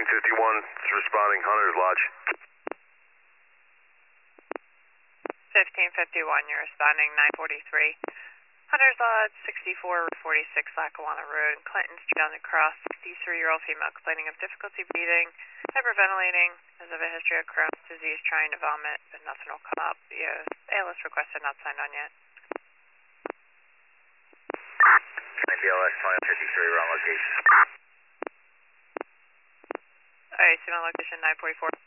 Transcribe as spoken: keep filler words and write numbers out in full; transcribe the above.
fifty-one is responding, Hunter's Lodge. fifteen fifty-one, you're responding, nine forty-three. Hunter's Lodge, sixty-four forty-six Lackawanna Road, Clinton Street on the cross. sixty-three-year-old female complaining of difficulty breathing, hyperventilating, has of a history of Crohn's disease, trying to vomit, but nothing will come up. The uh, A L S requested, not signed on yet. B L S five fifty-three, wrong location. Alright, see my location, nine forty-four.